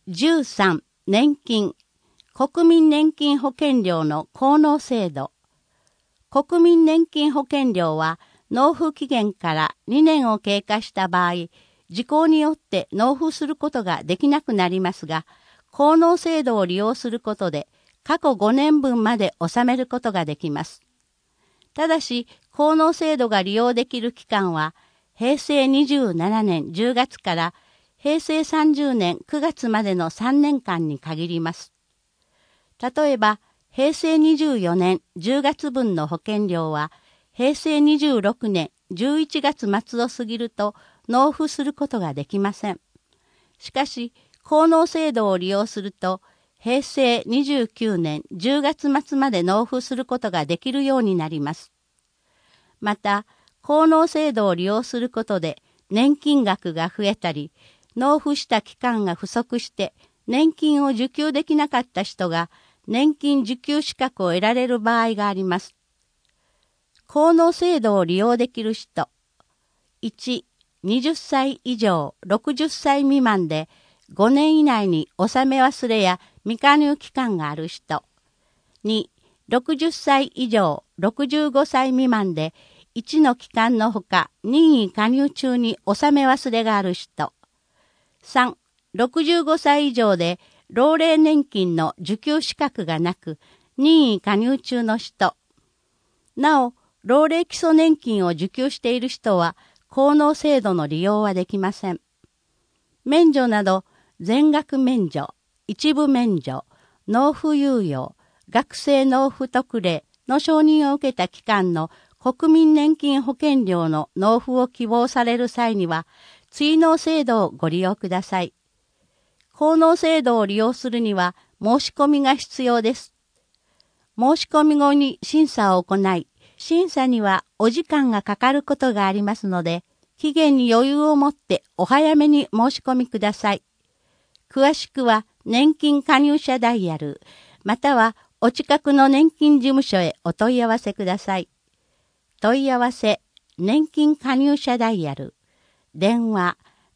13、年金、国民年金保険料の効能制度。国民年金保険料は納付期限から2年を経過した場合、時効によって納付することができなくなりますが、効能制度を利用することで過去5年分まで納めることができます。ただし、効能制度が利用できる期間は、平成27年10月から平成30年9月までの3年間に限ります。例えば、平成24年10月分の保険料は、平成26年11月末を過ぎると納付することができません。しかし、効能制度を利用すると、平成29年10月末まで納付することができるようになります。また、効能制度を利用することで年金額が増えたり、納付した期間が不足して年金を受給できなかった人が年金受給資格を得られる場合があります。効能制度を利用できる人。1、20歳以上60歳未満で5年以内に納め忘れや未加入期間がある人。2、60歳以上65歳未満で1の期間のほか任意加入中に納め忘れがある人。3、65歳以上で老齢年金の受給資格がなく任意加入中の人。なお、老齢基礎年金を受給している人は効能制度の利用はできません。免除など全額免除、一部免除、納付猶予、学生納付特例の承認を受けた期間の国民年金保険料の納付を希望される際には、追納制度をご利用ください。効能制度を利用するには申し込みが必要です。申し込み後に審査を行い、審査にはお時間がかかることがありますので、期限に余裕を持ってお早めに申し込みください。詳しくは年金加入者ダイヤル、またはお近くの年金事務所へお問い合わせください。問い合わせ、年金加入者ダイヤル、電話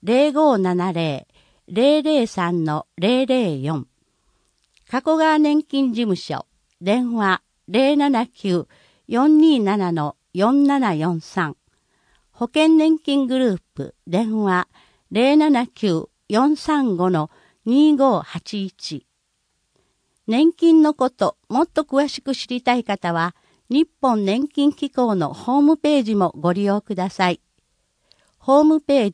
0570-003-004、加古川年金事務所、電話 079-427-4743、保険年金グループ、電話 079-435-2581。年金のこと、もっと詳しく知りたい方は、日本年金機構のホームページもご利用ください。ホームペー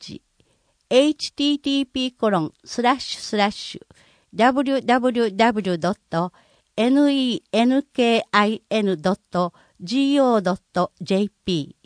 ジ、http://www.nenkin.go.jp